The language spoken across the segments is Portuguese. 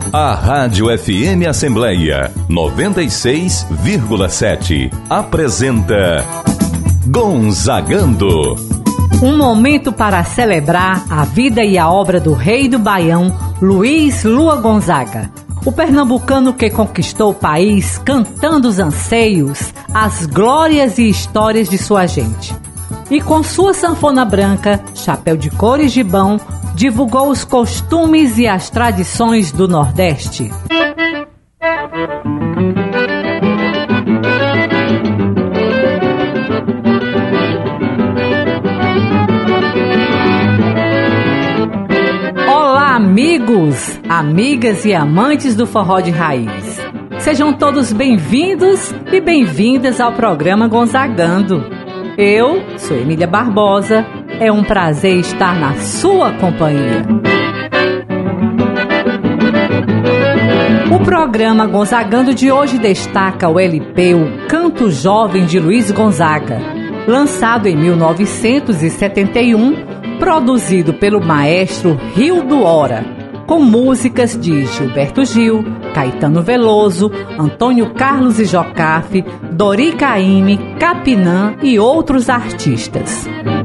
A Rádio FM Assembleia 96,7 apresenta Gonzagando. Um momento para celebrar a vida e a obra do rei do Baião, Luiz Lua Gonzaga. O pernambucano que conquistou o país cantando os anseios, as glórias e histórias de sua gente. E com sua sanfona branca, chapéu de couro e gibão, divulgou os costumes e as tradições do Nordeste. Olá, amigos, amigas e amantes do forró de raiz. Sejam todos bem-vindos e bem-vindas ao programa Gonzagando. Eu sou Emília Barbosa. É um prazer estar na sua companhia. O programa Gonzagando de hoje destaca o LP O Canto Jovem de Luiz Gonzaga, lançado em 1971, produzido pelo maestro Rio do Hora, com músicas de Gilberto Gil, Caetano Veloso, Antônio Carlos e Jocafe, Dori Caymmi, Capinã e outros artistas.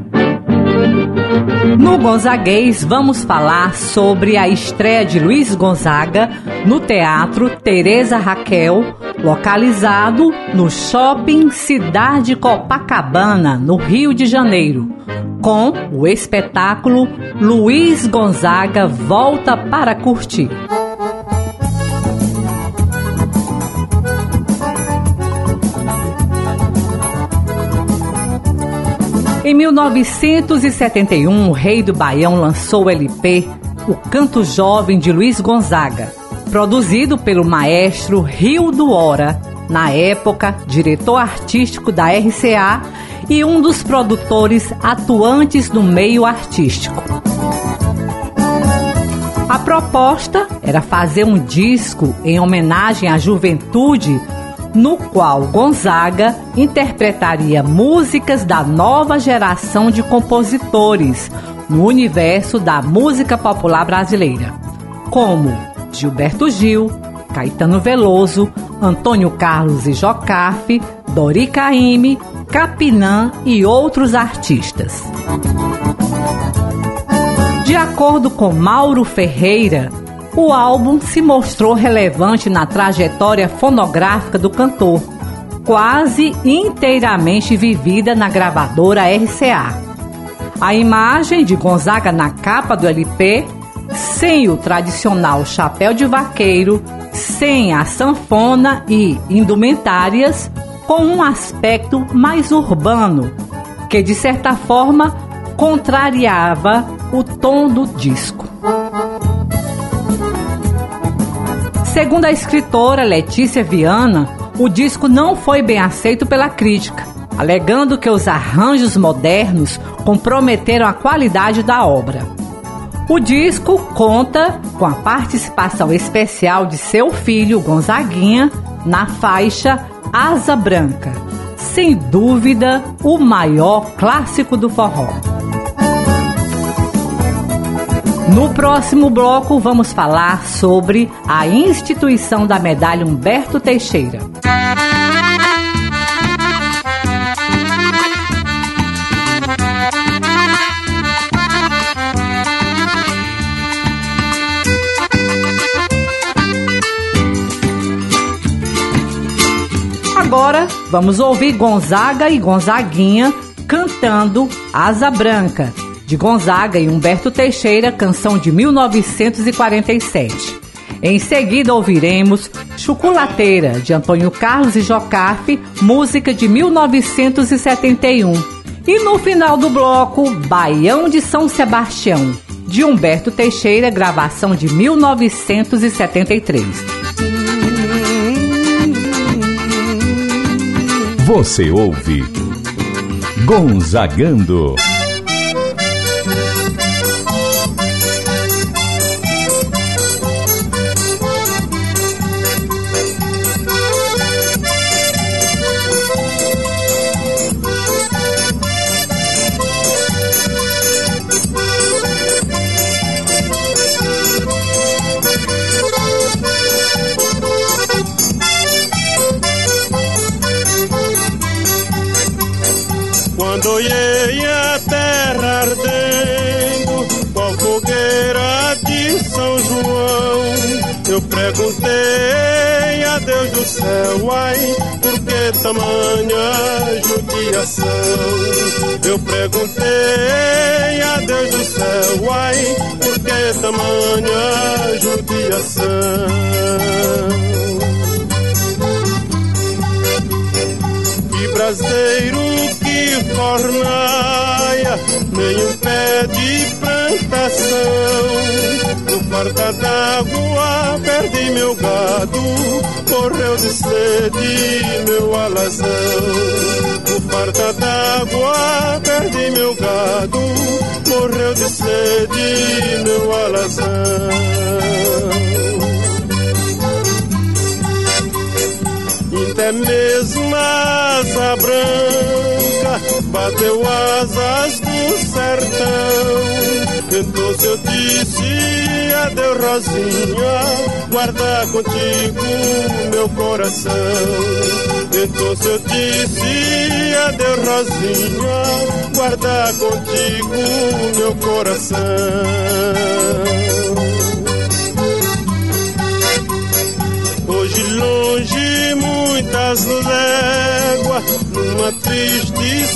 No Gonzaguês, vamos falar sobre a estreia de Luiz Gonzaga no Teatro Teresa Raquel, localizado no Shopping Cidade Copacabana, no Rio de Janeiro, com o espetáculo Luiz Gonzaga Volta para Curtir. Em 1971, o rei do Baião lançou o LP O Canto Jovem de Luiz Gonzaga, produzido pelo maestro Rio do Hora, na época diretor artístico da RCA e um dos produtores atuantes no meio artístico. A proposta era fazer um disco em homenagem à juventude, no qual Gonzaga interpretaria músicas da nova geração de compositores no universo da música popular brasileira, como Gilberto Gil, Caetano Veloso, Antônio Carlos e Jocafe, Dori Caymmi, Capinã e outros artistas. De acordo com Mauro Ferreira, o álbum se mostrou relevante na trajetória fonográfica do cantor, quase inteiramente vivida na gravadora RCA. A imagem de Gonzaga na capa do LP, sem o tradicional chapéu de vaqueiro, sem a sanfona e indumentárias, com um aspecto mais urbano, que de certa forma contrariava o tom do disco. Segundo a escritora Letícia Viana, o disco não foi bem aceito pela crítica, alegando que os arranjos modernos comprometeram a qualidade da obra. O disco conta com a participação especial de seu filho, Gonzaguinha, na faixa Asa Branca, sem dúvida o maior clássico do forró. No próximo bloco, vamos falar sobre a instituição da medalha Humberto Teixeira. Agora, vamos ouvir Gonzaga e Gonzaguinha cantando Asa Branca, de Gonzaga e Humberto Teixeira, canção de 1947. Em seguida ouviremos Chocolateira, de Antônio Carlos e Jocafe, música de 1971. E no final do bloco, Baião de São Sebastião, de Humberto Teixeira, gravação de 1973. Você ouve Gonzagando. Olhei a terra ardendo, qual fogueira de São João. Eu perguntei a Deus do céu, ai, por que tamanha judiação? Eu perguntei a Deus do céu, ai, por que tamanha judiação? Que braseiro, que fornaia, nem um pé de plantação. No farta d'água perdi meu gado, morreu de sede meu alazão. No farta d'água perdi meu gado, morreu de sede meu alazão. Até mesmo a asa branca bateu asas do sertão. Então se eu disse adeus Rosinha, guarda contigo meu coração. Então se eu disse adeus Rosinha, guarda contigo meu coração. Hoje longe muitas léguas, numa triste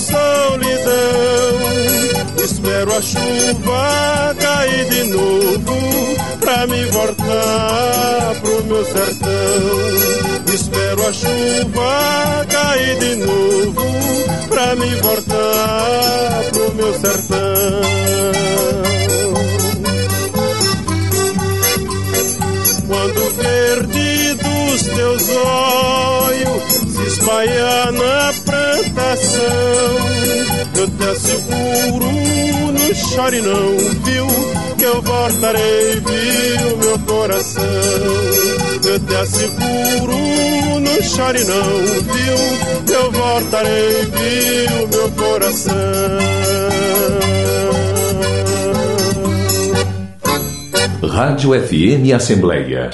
solidão, espero a chuva cair de novo, pra me voltar pro meu sertão. Espero a chuva cair de novo, pra me voltar pro meu sertão. Quando verde dos teus olhos se espalhar na plantação, eu te asseguro, não chore não, viu, que eu voltarei, viu, meu coração. Eu te asseguro, não chore não, viu, que eu voltarei, viu, meu coração. Rádio FM Assembleia.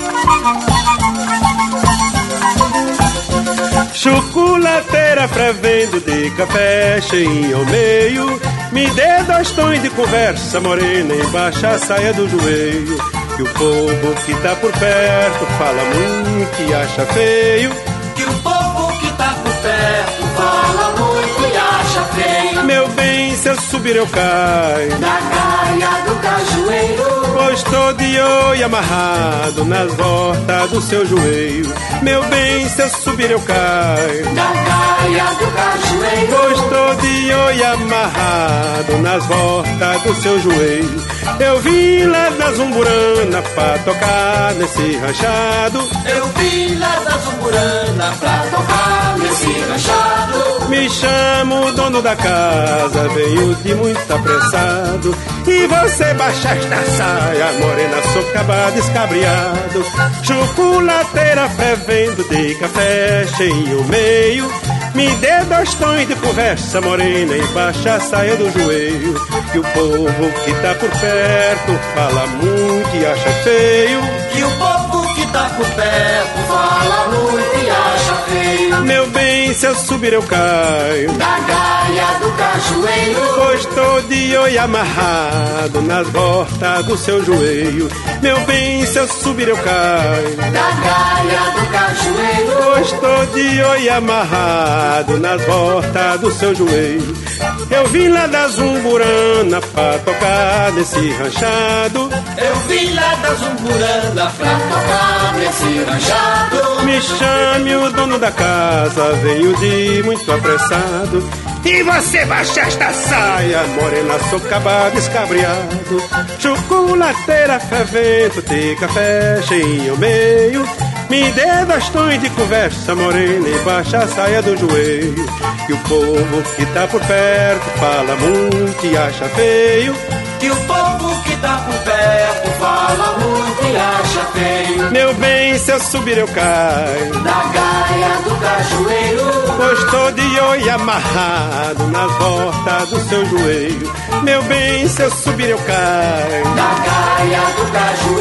Chocolateira fervendo de café cheinho ao meio, me dê 2 tons de conversa morena embaixo a saia do joelho. Que o povo que tá por perto fala muito e acha feio. Que o povo que tá por perto fala muito e acha feio. Meu bem, se eu subir eu caio da caia do cajueiro, pois tô de oi amarrado nas voltas do seu joelho. Meu bem, se eu subir eu caio da caia do cajueiro, pois tô de oi amarrado nas voltas do seu joelho. Eu vim lá da Zumburana pra tocar nesse ranchado. Eu vim lá da Zumburana pra tocar nesse ranchado. Me chamo dono da casa, venho de muito apressado. E você baixa esta saia, morena, socabada, escabriado. Chocolateira fervendo de café cheio meio, me dê 2 tons de conversa morena embaixo a saia do joelho. Que o povo que tá por perto fala muito e acha feio. Que o povo que tá por perto fala muito e acha feio. Meu bem, se eu subir eu caio da gaia do cajueiro, pois tô de oi amarrado nas voltas do seu joelho. Meu bem, se eu subir eu caio da gaia do cajueiro, pois tô de oi amarrado nas voltas do seu joelho. Eu vim lá da Zumburana pra tocar nesse ranchado. Eu vim lá da Zumburana pra tocar nesse ranchado. Me chame o dono da casa, venho de muito apressado. E você baixa esta saia, morena, socabada, escabriado. Chocolateira fervendo de café cheio ao meio, me dê 2 tons de conversa morena e baixa a saia do joelho. Que o povo que tá por perto fala muito e acha feio. Que o povo que tá por perto fala muito e acha feio. Meu bem, se eu subir eu caio da gaia do cajueiro, pois tô de oi amarrado nas voltas do seu joelho. Meu bem, se eu subir eu caio da gaia do cajueiro, pois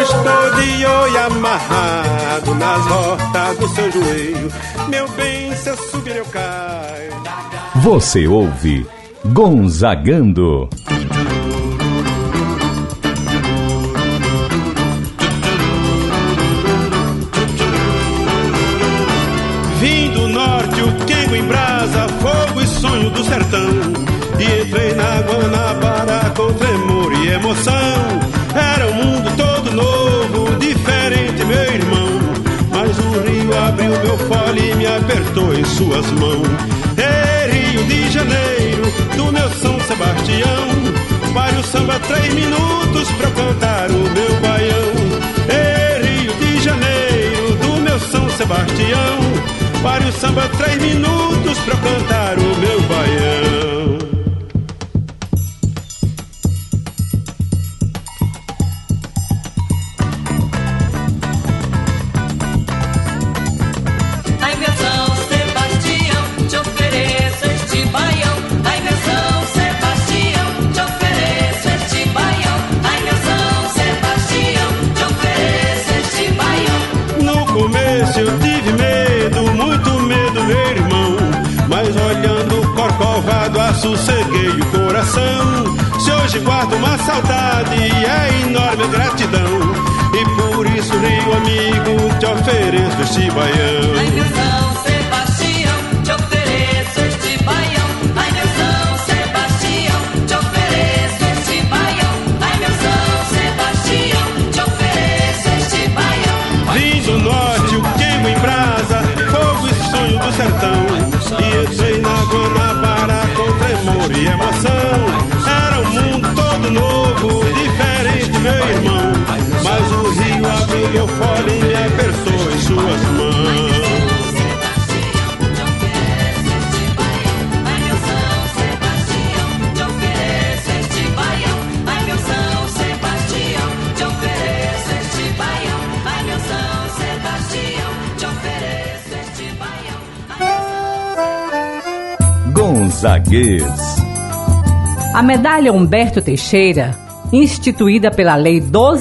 estou de oi amarrado nas hortas do seu joelho. Meu bem, se eu subir eu caio. Você ouve Gonzagando. Vim do norte, o quengo em brasa, fogo e sonho do sertão. E entrei na Guanabara com tremor e emoção. Era um mundo todo novo, diferente, meu irmão. Mas o rio abriu meu fole e me apertou em suas mãos. Ei, Rio de Janeiro, do meu São Sebastião, pare o samba 3 minutos pra eu cantar o meu baião. Ei, Rio de Janeiro, do meu São Sebastião, pare o samba 3 minutos pra eu cantar o meu baião. Ai, meu São Sebastião, te ofereço este baião. Ai, meu São Sebastião, te ofereço este baião. Ai, meu São Sebastião, te ofereço este baião. No começo eu tive medo, muito medo, meu irmão. Mas olhando o corcovado, assosseguei o coração. Se hoje guardo uma saudade, é enorme gratidão. E por isso, Rio amigo, te ofereço este baião. Ai, meu São Sebastião, te ofereço este baião. Ai, meu São Sebastião, te ofereço este baião. Ai, meu São Sebastião, te ofereço este baião. Vim do norte, o queimo em brasa, fogo e sonho do sertão. E entrei na Guanabara com tremor e emoção. Era um mundo todo novo, diferente, meu irmão. Mas o rio abriu meu fole e me apertou em suas mãos. Ai, meu São Sebastião, te ofereço este baião. Ai, meu São Sebastião, te ofereço este baião. Ai, meu São Sebastião, te ofereço este baião. Gonzaguês. A medalha Humberto Teixeira, instituída pela Lei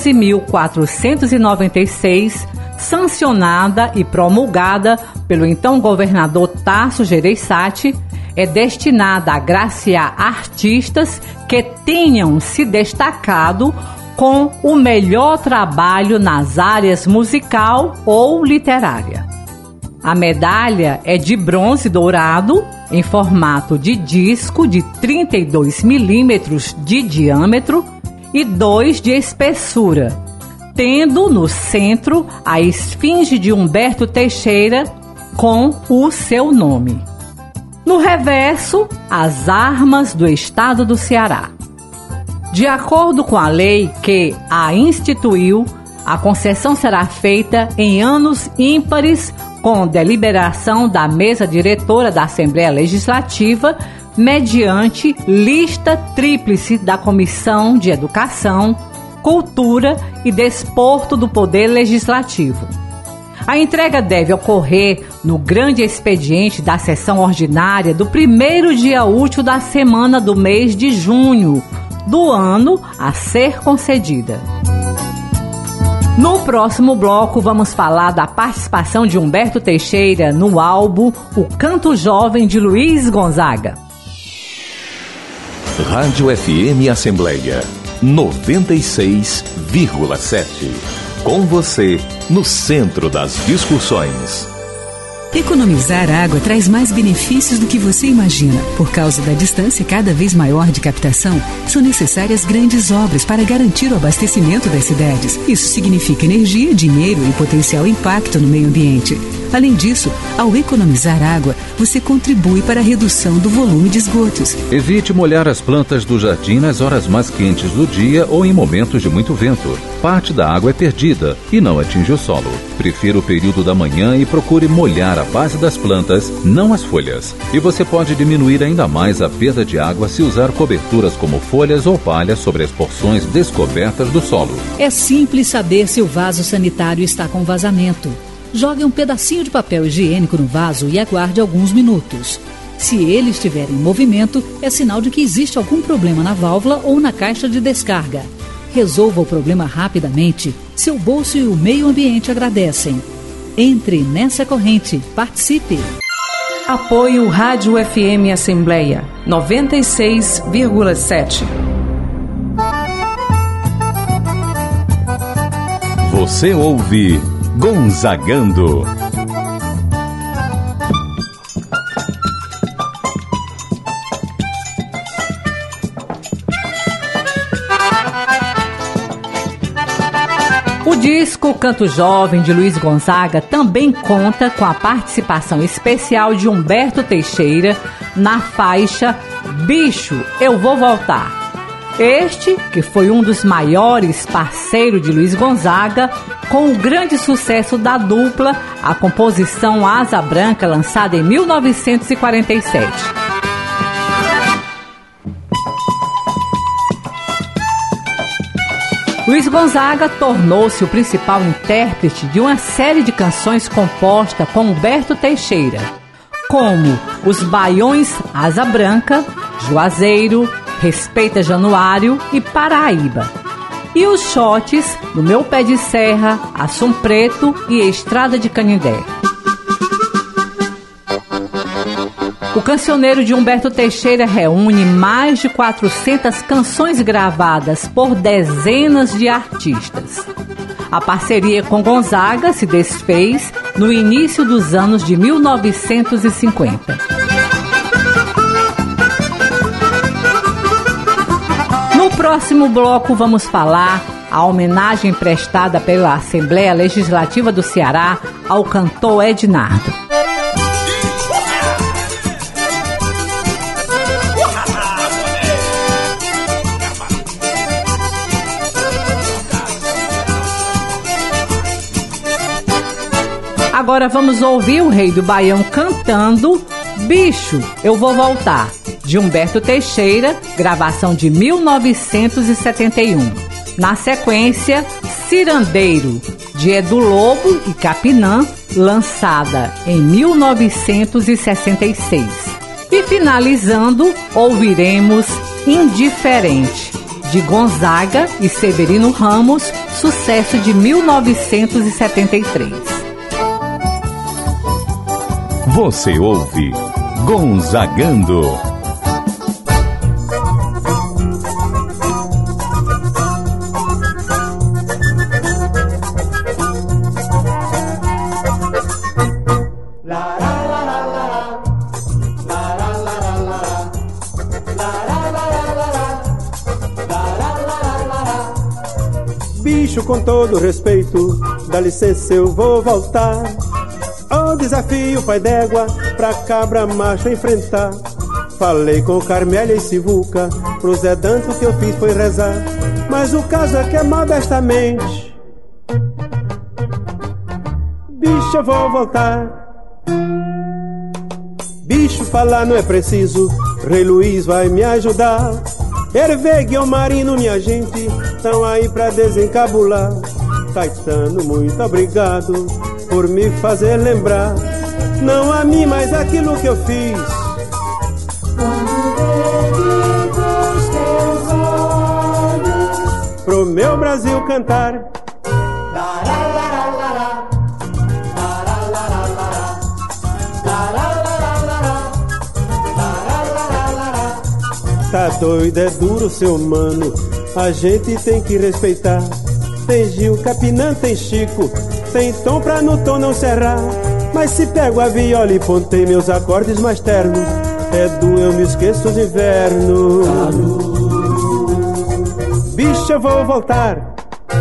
12.496, sancionada e promulgada pelo então governador Tasso Gereissati, é destinada a agraciar artistas que tenham se destacado com o melhor trabalho nas áreas musical ou literária. A medalha é de bronze dourado, em formato de disco de 32 milímetros de diâmetro e 2 de espessura, tendo no centro a esfinge de Humberto Teixeira com o seu nome. No reverso, as armas do estado do Ceará. De acordo com a lei que a instituiu, a concessão será feita em anos ímpares com deliberação da mesa diretora da Assembleia Legislativa, mediante lista tríplice da Comissão de Educação, Cultura e Desporto do Poder Legislativo. A entrega deve ocorrer no grande expediente da sessão ordinária do primeiro dia útil da semana do mês de junho do ano a ser concedida. No próximo bloco, vamos falar da participação de Humberto Teixeira no álbum O Canto Jovem de Luiz Gonzaga. Rádio FM Assembleia 96,7. Com você, no centro das discussões. Economizar água traz mais benefícios do que você imagina. Por causa da distância cada vez maior de captação, são necessárias grandes obras para garantir o abastecimento das cidades. Isso significa energia, dinheiro e potencial impacto no meio ambiente. Além disso, ao economizar água, você contribui para a redução do volume de esgotos. Evite molhar as plantas do jardim nas horas mais quentes do dia ou em momentos de muito vento. Parte da água é perdida e não atinge o solo. Prefira o período da manhã e procure molhar a base das plantas, não as folhas. E você pode diminuir ainda mais a perda de água se usar coberturas como folhas ou palha sobre as porções descobertas do solo. É simples saber se o vaso sanitário está com vazamento. Jogue um pedacinho de papel higiênico no vaso e aguarde alguns minutos. Se ele estiver em movimento, é sinal de que existe algum problema na válvula ou na caixa de descarga. Resolva o problema rapidamente. Seu bolso e o meio ambiente agradecem. Entre nessa corrente. Participe. Apoio Rádio FM Assembleia 96,7. Você ouve Gonzagando. O disco Canto Jovem, de Luiz Gonzaga, também conta com a participação especial de Humberto Teixeira na faixa Bicho, Eu Vou Voltar. Este, que foi um dos maiores parceiros de Luiz Gonzaga, com o grande sucesso da dupla, a composição Asa Branca, lançada em 1947. Luiz Gonzaga tornou-se o principal intérprete de uma série de canções compostas com Humberto Teixeira, como Os Baiões Asa Branca, Juazeiro, Respeita Januário e Paraíba. E os shots No Meu Pé de Serra, Assum Preto e Estrada de Canindé. O cancioneiro de Humberto Teixeira reúne mais de 400 canções gravadas por dezenas de artistas. A parceria com Gonzaga se desfez no início dos anos de 1950. No próximo bloco vamos falar a homenagem prestada pela Assembleia Legislativa do Ceará ao cantor Ednardo. Agora vamos ouvir o Rei do Baião cantando Bicho, Eu Vou Voltar, de Humberto Teixeira, gravação de 1971. Na sequência, Cirandeiro, de Edu Lobo e Capinã, lançada em 1966. E finalizando, ouviremos Indiferente, de Gonzaga e Severino Ramos, sucesso de 1973. Você ouve Gonzagando. Bicho, com todo respeito, dá licença, eu vou voltar. O desafio, pai d'égua, pra cabra macho enfrentar. Falei com Carmélia e Sivuca, pro Zé Danto o que eu fiz foi rezar. Mas o caso é que é modestamente. Bicho, eu vou voltar. Bicho, falar não é preciso, Rei Luiz vai me ajudar. Hervé, Guilmarino, minha gente, tão aí pra desencabular. Caetano, muito obrigado por me fazer lembrar, não a mim, mas aquilo que eu fiz. Quando vejo os teus olhos, pro meu Brasil cantar. Tá doido, é duro, seu mano, a gente tem que respeitar. Tem Gil, Capinã, tem Chico, tem tom pra no tom não serrar. Mas se pego a viola e pontei meus acordes mais ternos, é do eu me esqueço os invernos. Bicho, eu vou voltar.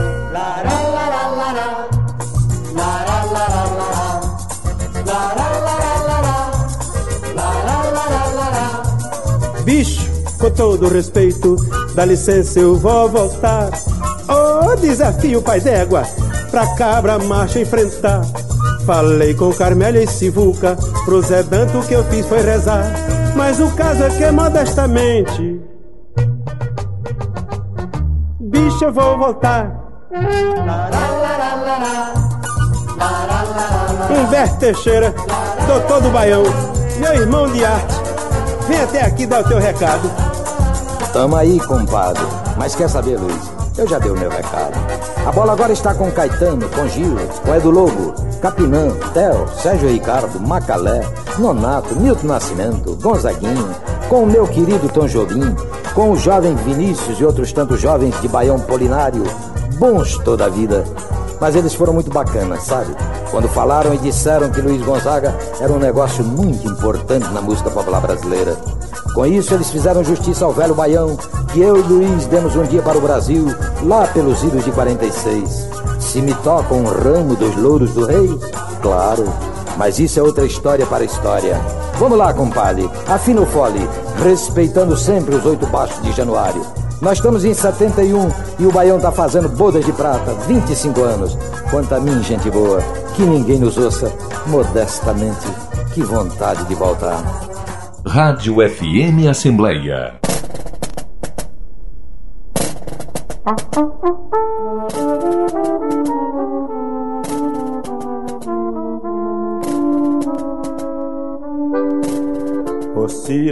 Bicho, com todo respeito, dá licença, eu vou voltar. Oh, desafio, pai d'égua, pra cabra macho enfrentar. Falei com Carmélia e Sivuca, pro Zé Danto o que eu fiz foi rezar. Mas o caso é que modestamente, bicho, eu vou voltar. Humberto Teixeira, doutor do Baião, meu irmão de arte, vem até aqui dar o teu recado. Tamo aí, compadre. Mas quer saber, Luiz? Eu já dei o meu recado. A bola agora está com Caetano, com Gil, com Edu Lobo, Capinã, Theo, Sérgio Ricardo, Macalé, Nonato, Milton Nascimento, Gonzaguinho, com o meu querido Tom Jobim, com o jovem Vinícius e outros tantos jovens de Baião Polinário, bons toda a vida. Mas eles foram muito bacanas, sabe? Quando falaram e disseram que Luiz Gonzaga era um negócio muito importante na música popular brasileira. Com isso, eles fizeram justiça ao velho Baião, que eu e Luiz demos um dia para o Brasil, lá pelos idos de 46. Se me toca um ramo dos louros do rei? Claro, mas isso é outra história para a história. Vamos lá, compadre, afina o fole, respeitando sempre os 8 baixos de Januário. Nós estamos em 71 e o Baião tá fazendo bodas de prata, 25 anos. Quanto a mim, gente boa, que ninguém nos ouça, modestamente, que vontade de voltar. Rádio FM Assembleia. Ô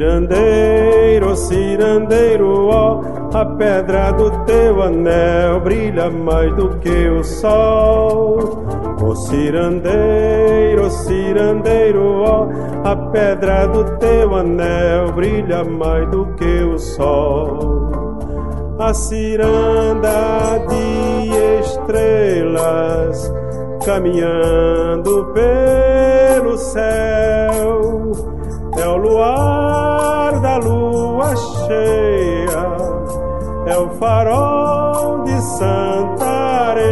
cirandeiro, ó, a pedra do teu anel brilha mais do que o sol. Ô cirandeiro, ó, a pedra do teu anel brilha mais do que o sol. A ciranda de estrelas caminhando pelo céu, é o luar da lua cheia, é o farol de Santarém.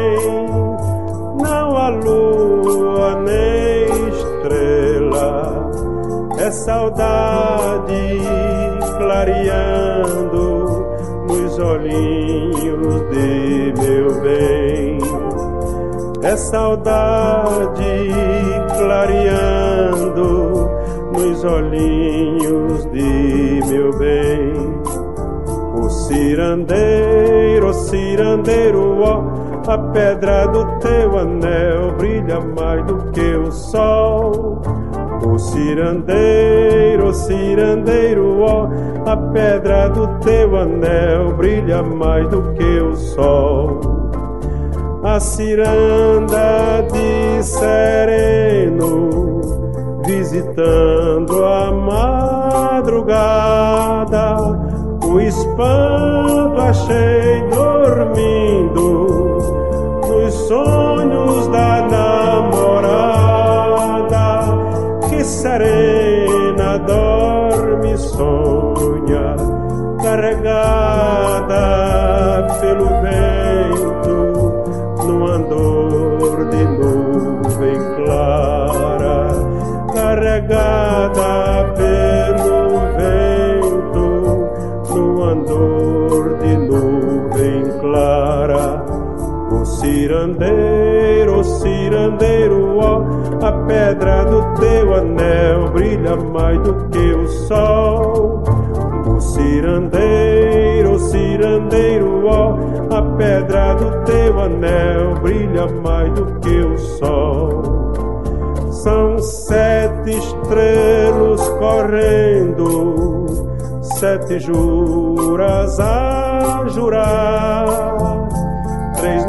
Não há lua nem estrela, é saudade clareando nos olhinhos de meu bem. É saudade clareando nos olhinhos de meu bem. O cirandeiro, ó, a pedra do teu anel brilha mais do que o sol. O cirandeiro, ó, a pedra do teu anel brilha mais do que o sol. A ciranda de sereno visitando a madrugada, o espanto achei dormindo nos sonhos da namorada, que serena dorme e sonha, carregada pelo vento, no andor de nuvem clara, carregada pelo vento, no andor de nuvem clara. O cirandeiro, ó, a pedra do teu anel brilha mais do que o sol. O cirandeiro, ó, a pedra do teu anel brilha mais do que o sol. São 7 estrelas correndo, 7 juras a jurar. 3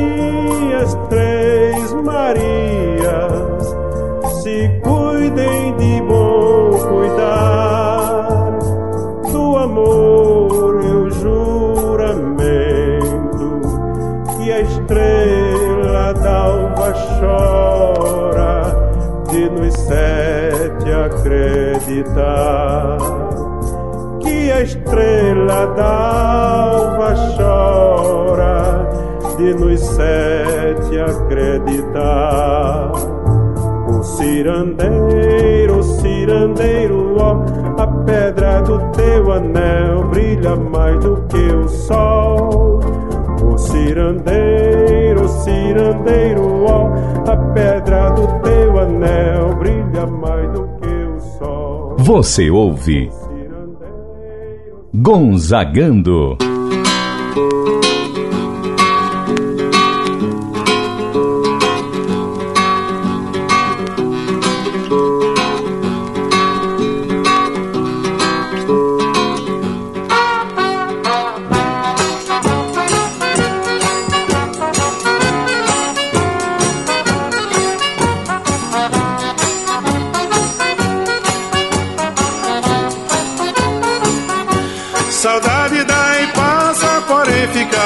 Marias, se cuidem de bom cuidar do amor e o juramento, que a estrela d'alva chora de nos 7 acreditar. Que a estrela d'alva chora de nos 7 acreditar. O cirandeiro, ó, a pedra do teu anel brilha mais do que o sol. O cirandeiro, ó, a pedra do teu anel brilha mais do que o sol. Você ouve Gonzagando.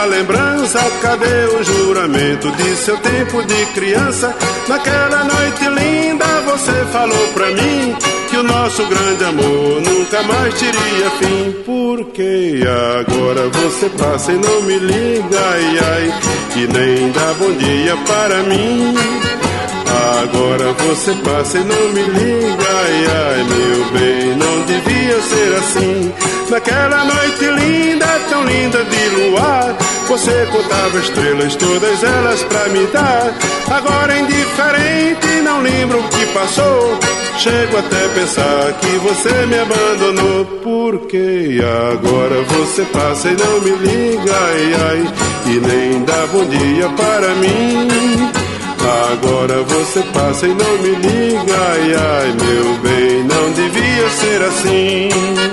lembrança, cadê o juramento de seu tempo de criança? Naquela noite linda você falou pra mim que o nosso grande amor nunca mais teria fim. Porque agora você passa e não me liga, ai, ai, e nem dá bom dia para mim. Agora você passa e não me liga, ai, ai, meu bem, não devia ser assim. Naquela noite linda, tão linda de luar, você contava estrelas, todas elas pra me dar. Agora é indiferente, não lembro o que passou. Chego até a pensar que você me abandonou. Porque agora você passa e não me liga, ai, ai, e nem dá bom dia para mim. Agora você passa e não me liga, ai, ai, meu bem, não devia ser assim.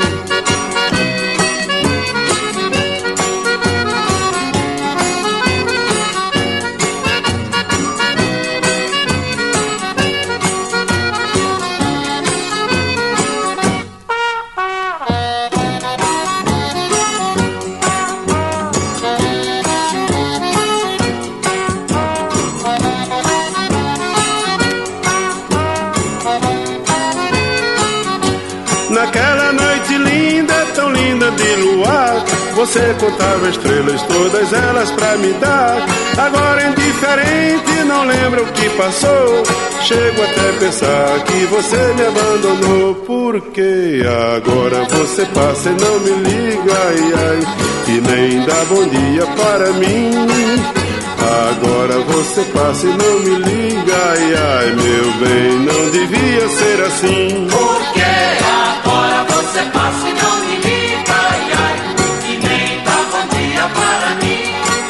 Naquela noite linda, tão linda de luar, você contava estrelas, todas elas pra me dar. Agora é indiferente, não lembro o que passou. Chego até a pensar que você me abandonou. Porque agora você passa e não me liga, ai, ai, e nem dá bom dia para mim. Agora você passa e não me liga, ai, ai, meu bem, não devia ser assim. Porque agora você passa e não me liga, ai, ai, e nem dá bom dia para mim.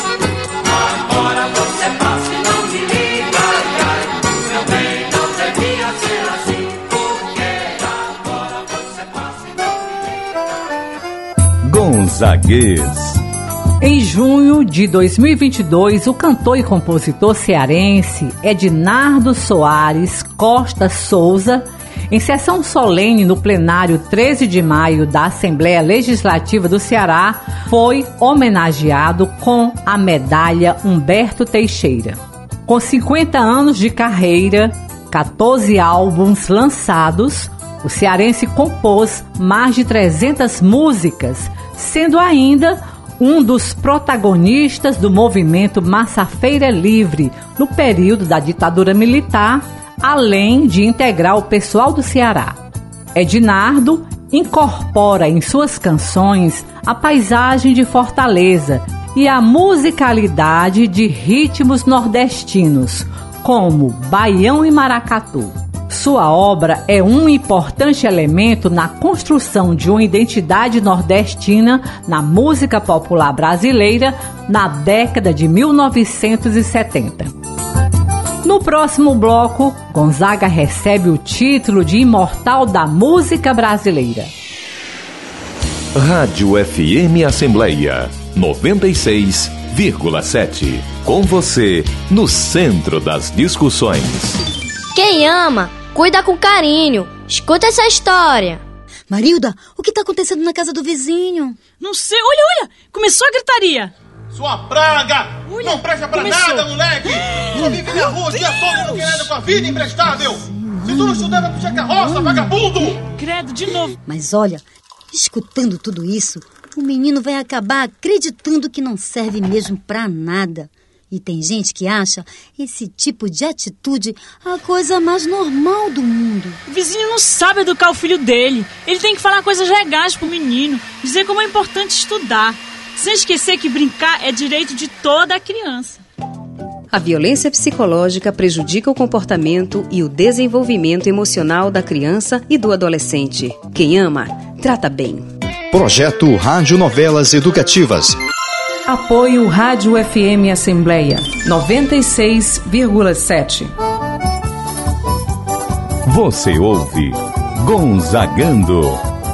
Agora você passa e não me liga, ai, ai, meu bem, não devia ser assim. Porque agora você passa e não me liga. Gonzaguês. Em junho de 2022, o cantor e compositor cearense Ednardo Soares Costa Souza, em sessão solene no plenário 13 de maio da Assembleia Legislativa do Ceará, foi homenageado com a medalha Humberto Teixeira. Com 50 anos de carreira, 14 álbuns lançados, o cearense compôs mais de 300 músicas, sendo ainda um dos protagonistas do movimento Massafeira Livre no período da ditadura militar, além de integrar o pessoal do Ceará. Ednardo incorpora em suas canções a paisagem de Fortaleza e a musicalidade de ritmos nordestinos, como baião e maracatu. Sua obra é um importante elemento na construção de uma identidade nordestina na música popular brasileira na década de 1970. No próximo bloco, Gonzaga recebe o título de imortal da música brasileira. Rádio FM Assembleia 96,7. Com você, no centro das discussões. Quem ama, cuida com carinho. Escuta essa história. Marilda, o que está acontecendo na casa do vizinho? Não sei, olha, começou a gritaria. Sua praga! Olha, não presta pra nada, moleque! Só vive na rua, dia todo, não querendo com a vida imprestável! Se tu não estudar, vai puxar carroça, vagabundo! Credo, de novo. Mas olha, escutando tudo isso, o menino vai acabar acreditando que não serve mesmo pra nada. E tem gente que acha esse tipo de atitude a coisa mais normal do mundo. O vizinho não sabe educar o filho dele. Ele tem que falar coisas legais pro menino, dizer como é importante estudar. Sem esquecer que brincar é direito de toda a criança. A violência psicológica prejudica o comportamento e o desenvolvimento emocional da criança e do adolescente. Quem ama, trata bem. Projeto Rádio Novelas Educativas. Apoio Rádio FM Assembleia 96,7. Você ouve Gonzagando.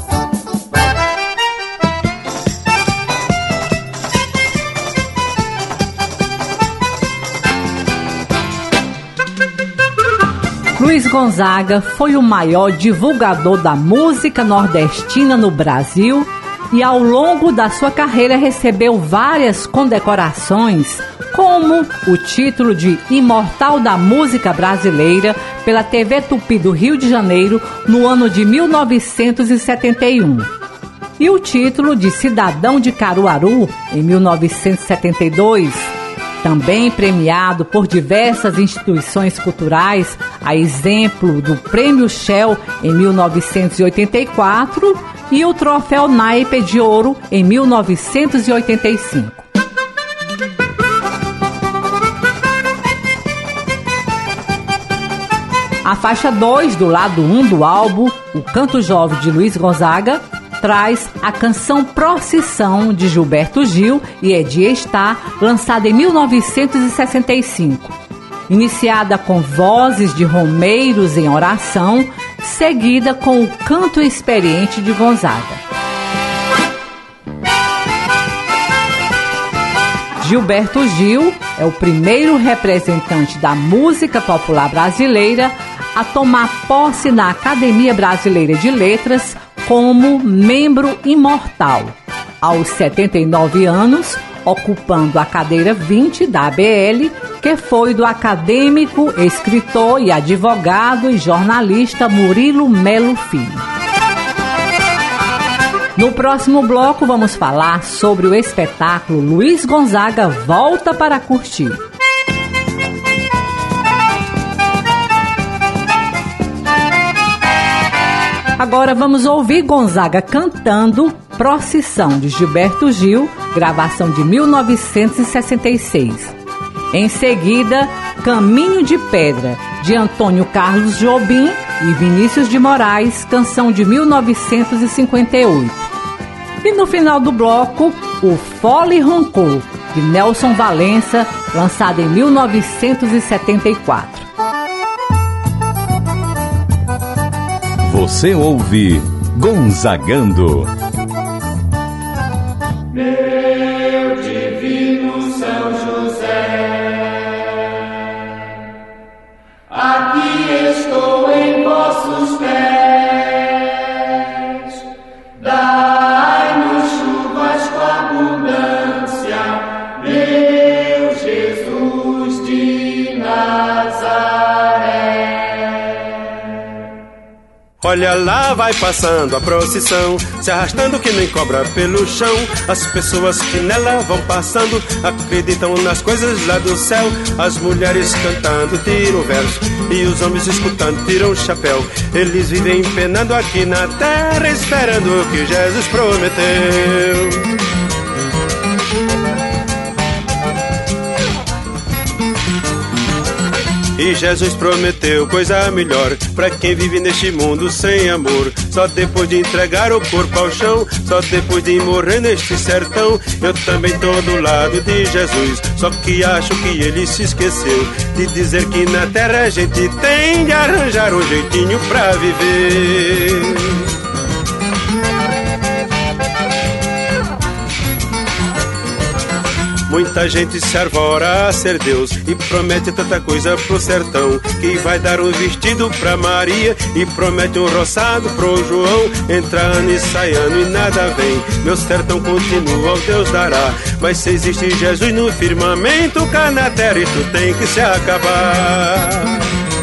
Luiz Gonzaga foi o maior divulgador da música nordestina no Brasil e ao longo da sua carreira recebeu várias condecorações, como o título de Imortal da Música Brasileira pela TV Tupi do Rio de Janeiro no ano de 1971. E o título de Cidadão de Caruaru em 1972, também premiado por diversas instituições culturais, a exemplo do Prêmio Shell em 1984 e o Troféu Naipe de Ouro em 1985. A faixa 2 do lado 1 do álbum, O Canto Jovem de Luiz Gonzaga, traz a canção Procissão de Gilberto Gil e Edi Está, lançada em 1965. Iniciada com vozes de romeiros em oração, seguida com o canto experiente de Gonzaga. Gilberto Gil é o primeiro representante da música popular brasileira a tomar posse na Academia Brasileira de Letras como membro imortal, aos 79 anos, ocupando a cadeira 20 da ABL, que foi do acadêmico, escritor e advogado e jornalista Murilo Melo Filho. No próximo bloco vamos falar sobre o espetáculo Luiz Gonzaga Volta para Curtir. Agora vamos ouvir Gonzaga cantando Procissão de Gilberto Gil, gravação de 1966. Em seguida, Caminho de Pedra, de Antônio Carlos Jobim e Vinícius de Moraes, canção de 1958. E no final do bloco, O Fole Roncou, de Nelson Valença, lançado em 1974. Você ouve Gonzagando. Meu divino São José, aqui estou em vossos pés, dai-nos chuvas com abundância, meu Jesus de Nazaré. Olha lá, vai passando a procissão, se arrastando que nem cobra pelo chão. As pessoas que nela vão passando acreditam nas coisas lá do céu. As mulheres cantando tiram verso e os homens escutando tiram o chapéu. Eles vivem penando aqui na terra, esperando o que Jesus prometeu. E Jesus prometeu coisa melhor pra quem vive neste mundo sem amor. Só depois de entregar o corpo ao chão, só depois de morrer neste sertão. Eu também tô do lado de Jesus, só que acho que ele se esqueceu de dizer que na terra a gente tem de arranjar um jeitinho pra viver. Muita gente se arvora a ser Deus e promete tanta coisa pro sertão, que vai dar um vestido pra Maria e promete um roçado pro João. Entra ano e sai ano e nada vem, meu sertão continua, o Deus dará. Mas se existe Jesus no firmamento, cá na terra isso tem que se acabar.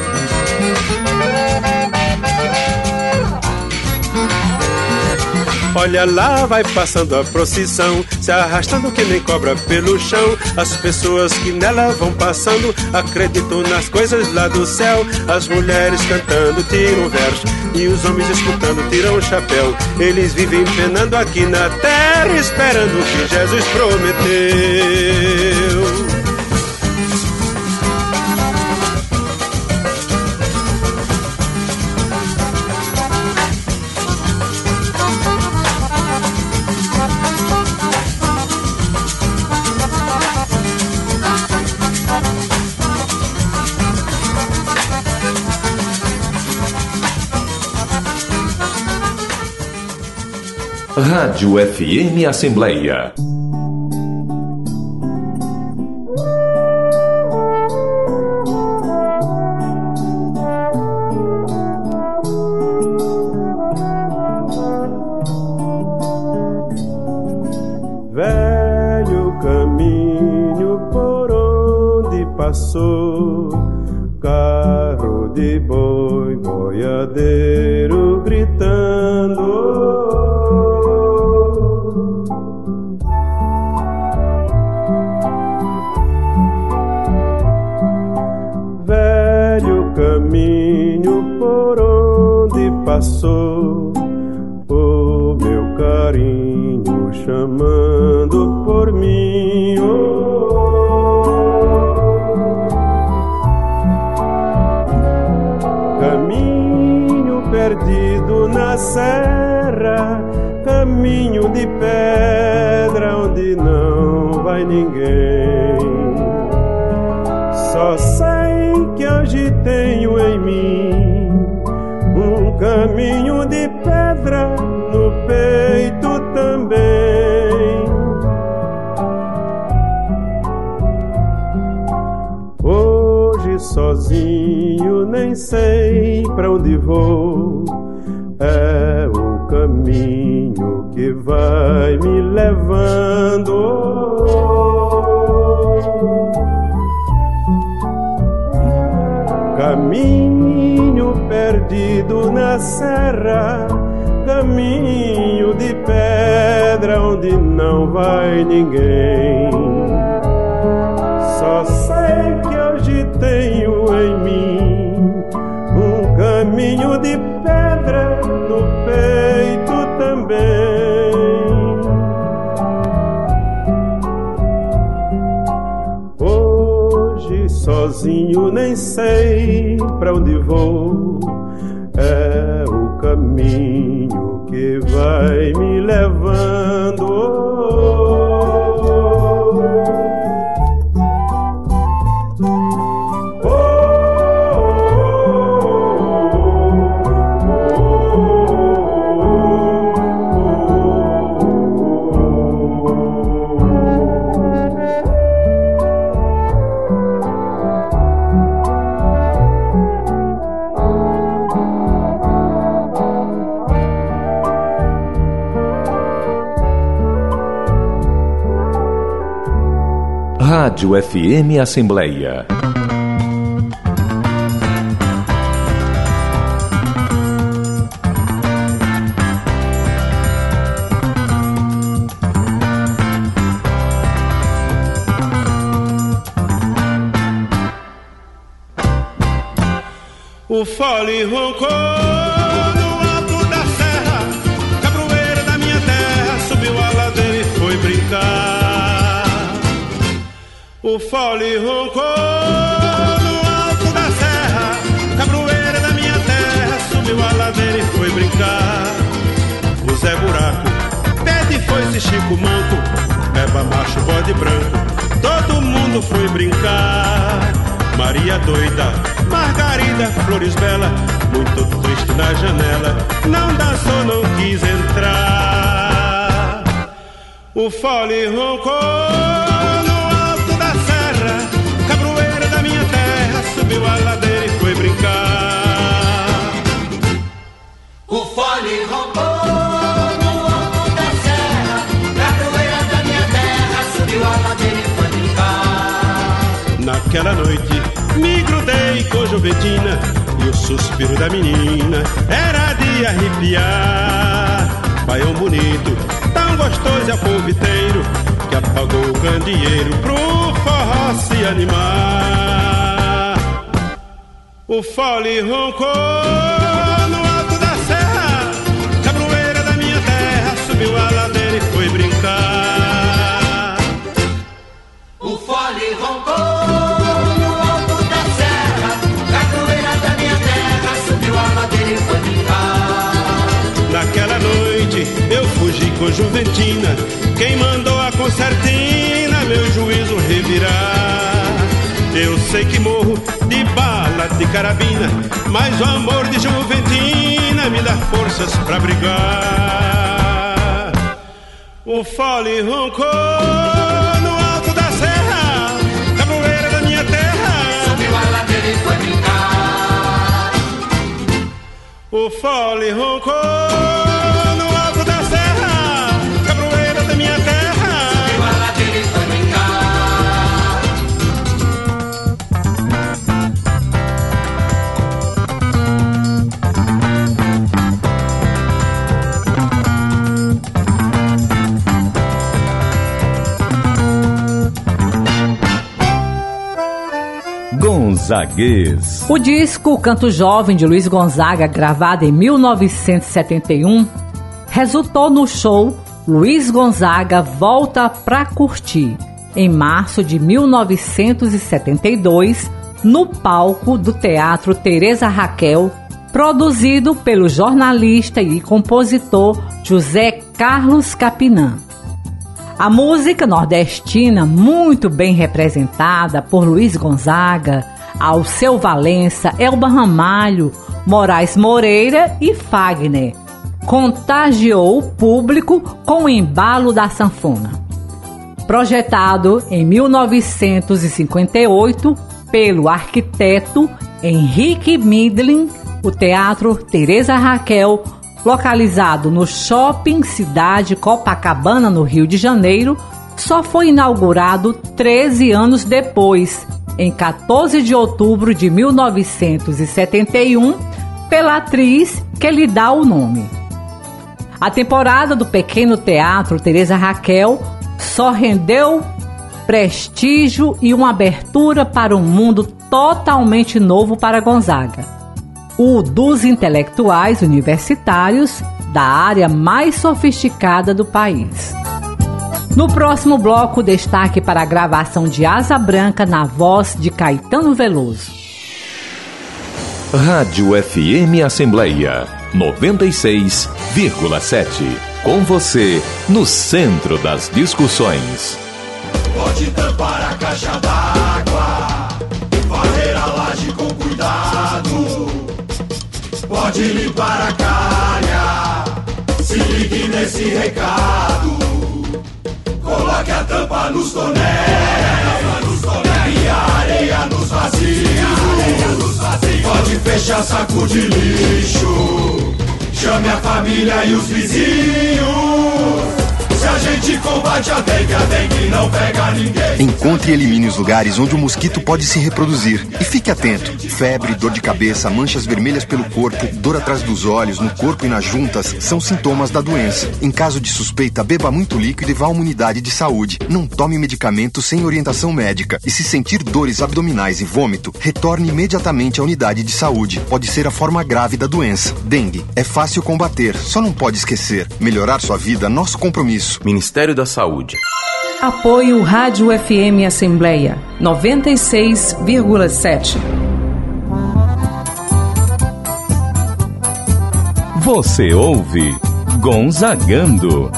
Olha lá, vai passando a procissão, se arrastando que nem cobra pelo chão. As pessoas que nela vão passando acreditam nas coisas lá do céu. As mulheres cantando tiram verso e os homens escutando tiram o chapéu. Eles vivem penando aqui na terra, esperando o que Jesus prometeu. Rádio FM Assembleia. passou, carro de boi, boiadeiro gritando. Velho caminho por onde passou, o meu carinho chamando por mim. Caminho perdido na serra, caminho de pedra onde não vai ninguém. Só sei que hoje tenho em mim um caminho de pedra no peito também. Hoje sozinho nem sei pra onde vou, é o caminho que vai me levando. Caminho perdido na serra, caminho de pedra onde não vai ninguém. Só sei que hoje tenho em mim um caminho de pedra no peito também. Hoje sozinho nem sei pra onde vou, é o caminho que vai me levando. Rádio FM Assembleia. O fole roncou no alto da serra, cabroeira da minha terra, subiu a ladeira e foi brincar. O fole roncou no alto da serra, cabroeira da minha terra, subiu a ladeira e foi brincar. O Zé Buraco, pede foi-se Chico Manco, Beba Macho, Bode Branco, todo mundo foi brincar. Maria Doida, Margarida, Flores Bela, muito triste na janela, não dançou, não quis entrar. O fole roncou no alto da serra, cabroeira da minha terra, subiu a ladeira e foi brincar. O fole roncou no alto da serra, cabroeira da minha terra, subiu a ladeira e foi brincar. Naquela noite me grudei com Juventina e o suspiro da menina era de arrepiar. Baião bonito, tão gostoso é o conviteiro que apagou o candeeiro pro forró se animar. O fole roncou no alto da serra, cabroeira da minha terra, subiu a ladeira e foi brincar. O fole roncou no alto da serra, cabroeira da minha terra, subiu a ladeira e foi brincar. Naquela noite eu fugi com Juventina, quem mandou a concertina meu juízo revirar. Eu sei que morro de bala de carabina, mas o amor de Juventina me dá forças pra brigar. O fole roncou no alto da serra, cabroeira da minha terra, subiu a ladeira e foi brincar. O fole roncou no alto da serra, cabroeira da minha terra, subiu a ladeira e foi brincar. Gonzaguês. O disco Canto Jovem de Luiz Gonzaga, gravado em 1971, resultou no show Luiz Gonzaga Volta Pra Curtir, em março de 1972, no palco do Teatro Teresa Raquel, produzido pelo jornalista e compositor José Carlos Capinã. A música nordestina, muito bem representada por Luiz Gonzaga, Alceu Valença, Elba Ramalho, Moraes Moreira e Fagner, contagiou o público com o embalo da sanfona. Projetado em 1958 pelo arquiteto Henrique Midlin, o Teatro Teresa Raquel, localizado no Shopping Cidade Copacabana, no Rio de Janeiro, só foi inaugurado 13 anos depois, em 14 de outubro de 1971, pela atriz que lhe dá o nome. A temporada do Pequeno Teatro Teresa Raquel só rendeu prestígio e uma abertura para um mundo totalmente novo para Gonzaga, o dos intelectuais universitários da área mais sofisticada do país. No próximo bloco, destaque para a gravação de Asa Branca na voz de Caetano Veloso. Rádio FM Assembleia 96,7. Com você, no centro das discussões. Pode tampar a caixa d'água, varrer a laje com cuidado. Pode limpar a calha, se ligue nesse recado. Coloque a tampa nos tonéis e a areia nos vazios. Pode fechar saco de lixo, chame a família e os vizinhos. Se a gente combate a dengue não pega ninguém. Encontre e elimine os lugares onde o mosquito pode se reproduzir. E fique atento. Febre, dor de cabeça, manchas vermelhas pelo corpo, dor atrás dos olhos, no corpo e nas juntas são sintomas da doença. Em caso de suspeita, beba muito líquido e vá a uma unidade de saúde. Não tome medicamento sem orientação médica. E se sentir dores abdominais e vômito, retorne imediatamente à unidade de saúde. Pode ser a forma grave da doença. Dengue é fácil combater, só não pode esquecer. Melhorar sua vida, nosso compromisso. Ministério da Saúde. Apoio Rádio FM Assembleia 96,7. Você ouve Gonzagando.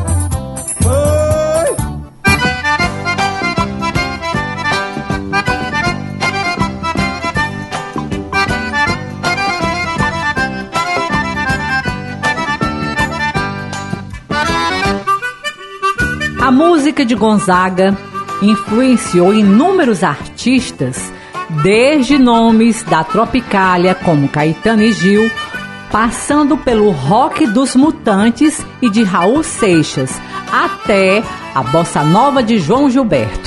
A música de Gonzaga influenciou inúmeros artistas, desde nomes da Tropicália como Caetano e Gil, passando pelo rock dos Mutantes e de Raul Seixas, até a bossa nova de João Gilberto.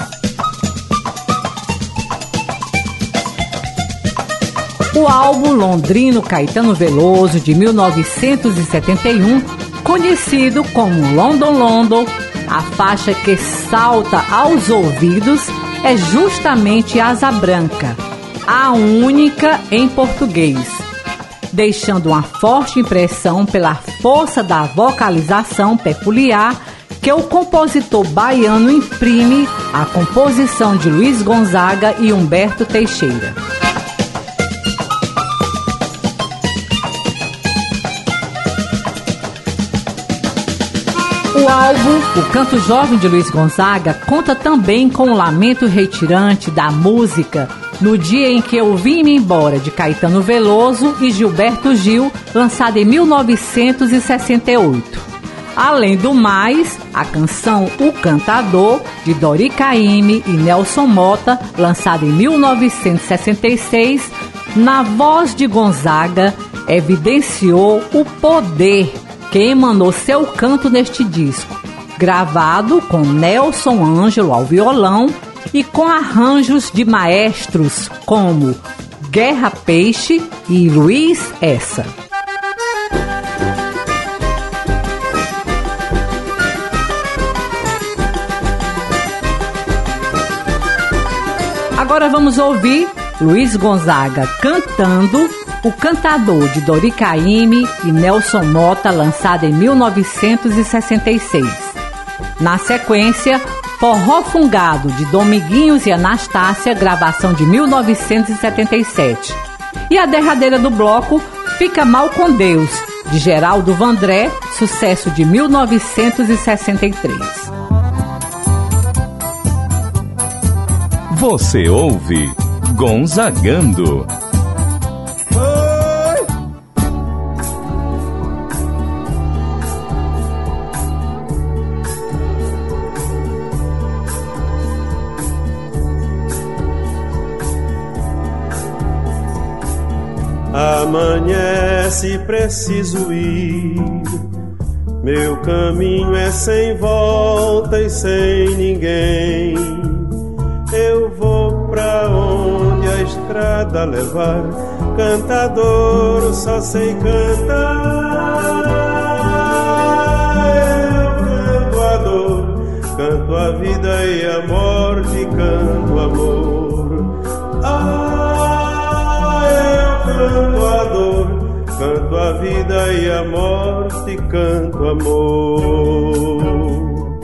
O álbum londrino Caetano Veloso, de 1971, conhecido como London London, a faixa que salta aos ouvidos é justamente Asa Branca, a única em português, deixando uma forte impressão pela força da vocalização peculiar que o compositor baiano imprime à composição de Luiz Gonzaga e Humberto Teixeira. O álbum O Canto Jovem de Luiz Gonzaga conta também com o lamento retirante da música No Dia em que Eu Vim-me Embora, de Caetano Veloso e Gilberto Gil, lançada em 1968. Além do mais, a canção O Cantador, de Dori Caymmi e Nelson Motta, lançada em 1966, na voz de Gonzaga, evidenciou o poder que emanou seu canto neste disco, gravado com Nelson Ângelo ao violão e com arranjos de maestros como Guerra Peixe e Luiz Essa. Agora vamos ouvir Luiz Gonzaga cantando O Cantador, de Dori Caymmi e Nelson Mota, lançado em 1966. Na sequência, Forró Fungado, de Dominguinhos e Anastácia, gravação de 1977. E a derradeira do bloco, Fica Mal com Deus, de Geraldo Vandré, sucesso de 1963. Você ouve Gonzagando. Amanhece, preciso ir. Meu caminho é sem volta e sem ninguém. Eu vou pra onde a estrada levar. Cantador, só sei cantar. Eu canto a dor, canto a vida e a morte, canto amor. Canto a dor, canto a vida e a morte, canto amor.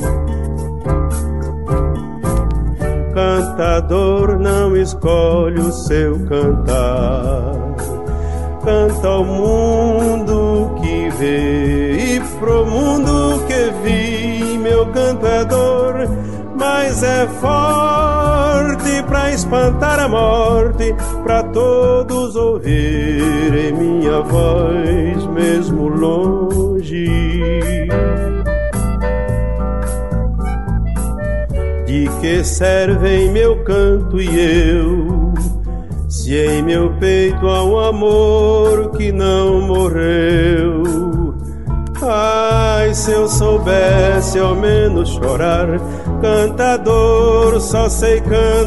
Cantador não escolhe o seu cantar, canta ao mundo que vê e pro mundo que vi. Meu canto é dor, mas é forte pra espantar a morte, pra todos ouvirem minha voz mesmo longe. De que servem meu canto e eu, se em meu peito há um amor que não morreu? Ai, se eu soubesse ao menos chorar, cantador, só sei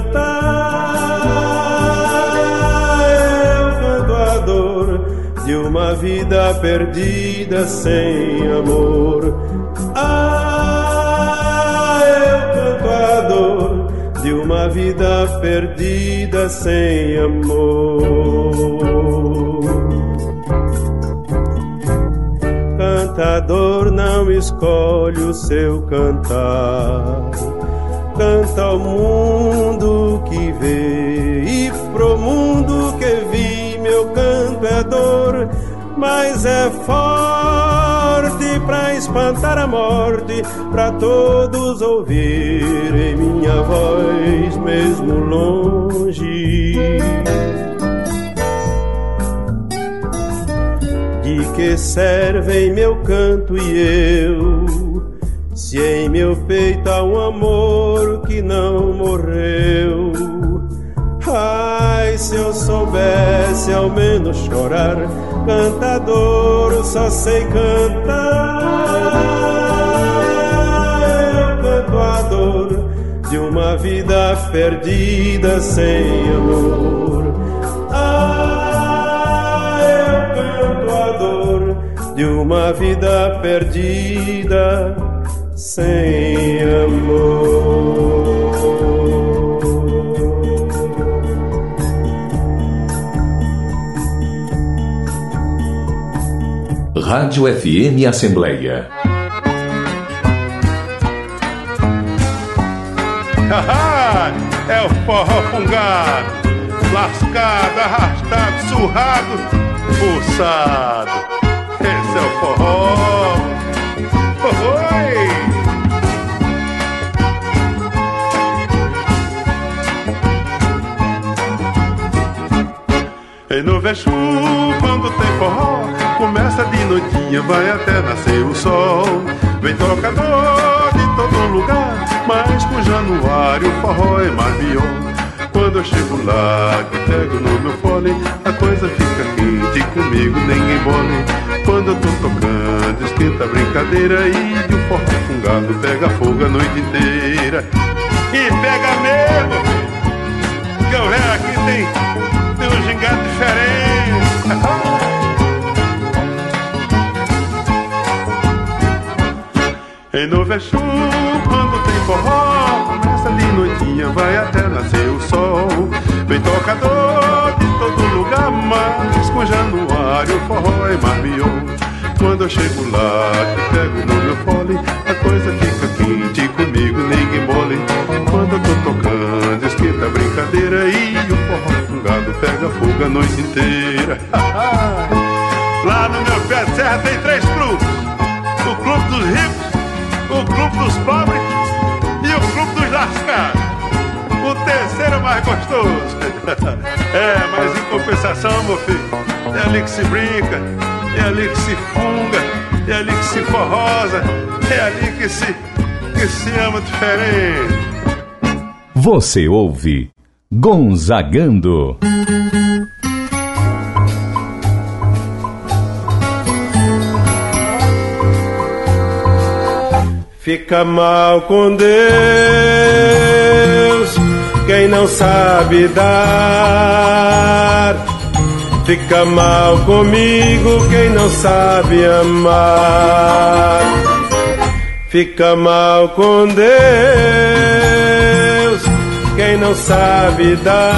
cantar. Eu canto a dor de uma vida perdida sem amor. Ah, eu canto a dor de uma vida perdida sem amor. Cantador não escolhe o seu cantar, canta ao mundo que vê e pro mundo que vi. Meu canto é dor, mas é forte pra espantar a morte, pra todos ouvirem minha voz mesmo longe. De que servem meu canto e eu, se em meu peito há um amor que não morreu? Ai, se eu soubesse ao menos chorar, cantador, só sei cantar. Eu canto a dor de uma vida perdida sem amor. De uma vida perdida sem amor. Rádio FM Assembleia. É o forró fungado, lascado, arrastado, surrado, pulsado. Esse é o forró. Oi! E no Vexu, quando tem forró, começa de noitinha, vai até nascer o sol. Vem tocador de todo lugar, mas com Januário o forró é mais pior. Quando eu chego lá, que pego no meu fole, a coisa fica quente, comigo nem embole. Quando eu tô tocando, esquenta a brincadeira e o forró fungado pega fogo a noite inteira. E pega mesmo, que eu vejo aqui tem um gingado diferente. E no Vexu, quando tem forró, começa de noite noitezinha vai até nascer o sol. Vem tocador de todo lugar, mas com Januário, forró e marmion. Quando eu chego lá, que pego no meu fole, a coisa fica quente, comigo ninguém mole. Quando eu tô tocando, esquenta a brincadeira e o forró fungado pega fogo a noite inteira. Lá no meu pé de serra tem 3 clubes: o clube dos ricos, o clube dos pobres e o clube dos lascados. O terceiro é mais gostoso. Mas em compensação, meu filho, é ali que se brinca, é ali que se funga, é ali que se forrosa, é ali que se ama diferente. Você ouve Gonzagando. Fica mal com Deus quem não sabe dar. Fica mal comigo quem não sabe amar. Fica mal com Deus quem não sabe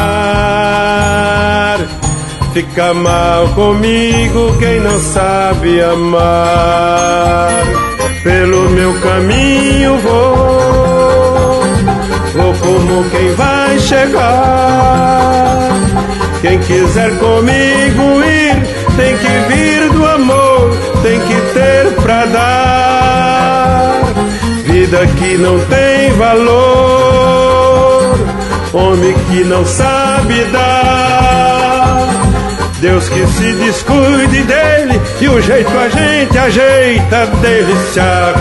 dar. Fica mal comigo quem não sabe amar. Pelo meu caminho vou como quem vai chegar. Quem quiser comigo ir, tem que vir do amor, tem que ter pra dar. Vida que não tem valor, homem que não sabe dar. Deus que se descuide dele, e o jeito a gente ajeita dele se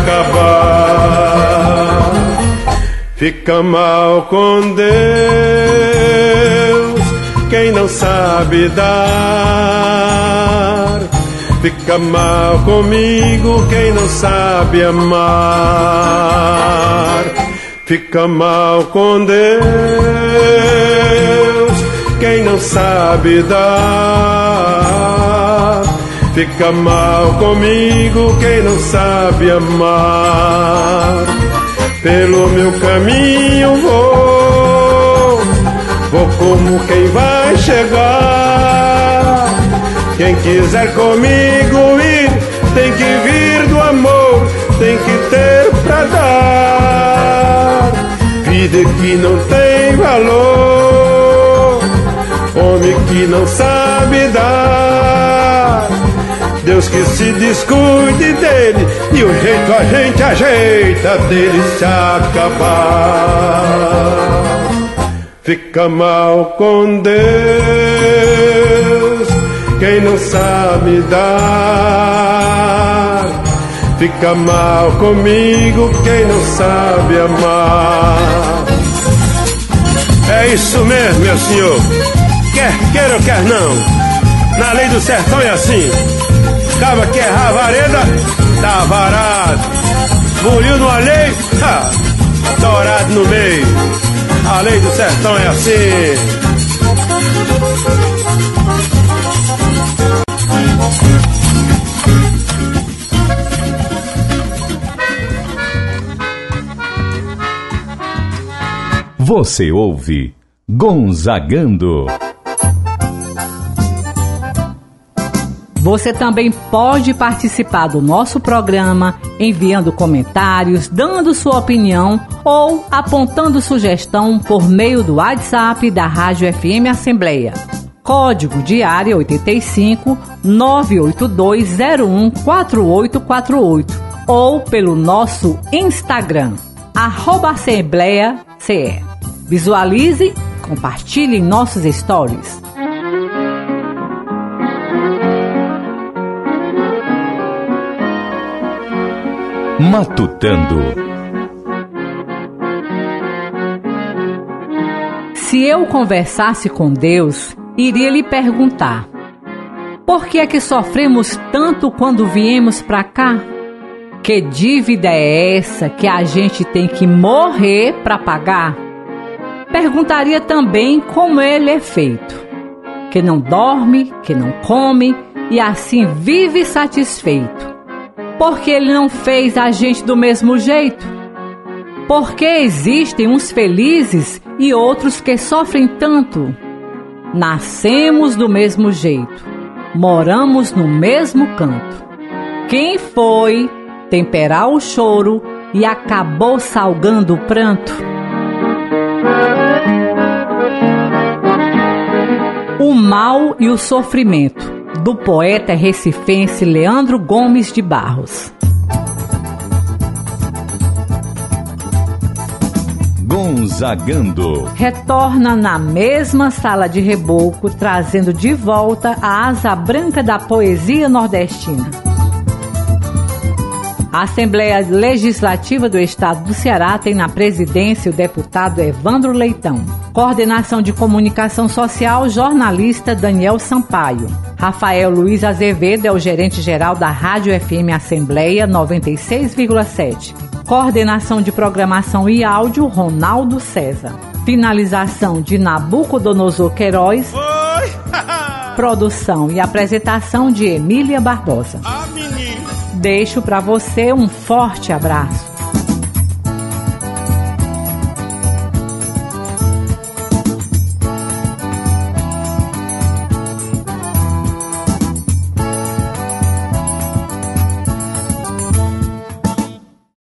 acabar. Fica mal com Deus quem não sabe dar. Fica mal comigo quem não sabe amar. Fica mal com Deus quem não sabe dar. Fica mal comigo quem não sabe amar. Pelo meu caminho vou como quem vai chegar. Quem quiser comigo ir, tem que vir do amor, tem que ter pra dar. Vida que não tem valor, homem que não sabe dar. Deus que se descuide dele, e o jeito a gente ajeita dele se acabar. Fica mal com Deus quem não sabe dar. Fica mal comigo quem não sabe amar. É isso mesmo, meu senhor. Quer queira ou quer não, na lei do sertão é assim. Caba que errar a vareda, tá varado. Muriu no alheio, dourado no meio. A lei do sertão é assim. Você ouve Gonzagando. Você também pode participar do nosso programa enviando comentários, dando sua opinião ou apontando sugestão por meio do WhatsApp da Rádio FM Assembleia. Código de área 85 982014848 ou pelo nosso Instagram, @AssembleiaCE. Visualize, compartilhe em nossos stories. Matutando. Se eu conversasse com Deus, iria lhe perguntar: por que é que sofremos tanto quando viemos pra cá? Que dívida é essa que a gente tem que morrer pra pagar? Perguntaria também como ele é feito, que não dorme, que não come e assim vive satisfeito. Porque ele não fez a gente do mesmo jeito? Por que existem uns felizes e outros que sofrem tanto? Nascemos do mesmo jeito, moramos no mesmo canto. Quem foi temperar o choro e acabou salgando o pranto? O mal e o sofrimento, do poeta recifense Leandro Gomes de Barros. Gonzagando. Retorna na mesma sala de reboco, trazendo de volta a asa branca da poesia nordestina. A Assembleia Legislativa do Estado do Ceará tem na presidência o deputado Evandro Leitão. Coordenação de Comunicação Social, jornalista Daniel Sampaio. Rafael Luiz Azevedo é o gerente-geral da Rádio FM Assembleia 96,7. Coordenação de Programação e Áudio, Ronaldo César. Finalização de Nabucodonosor Queiroz. Produção e apresentação de Emília Barbosa. Deixo para você um forte abraço.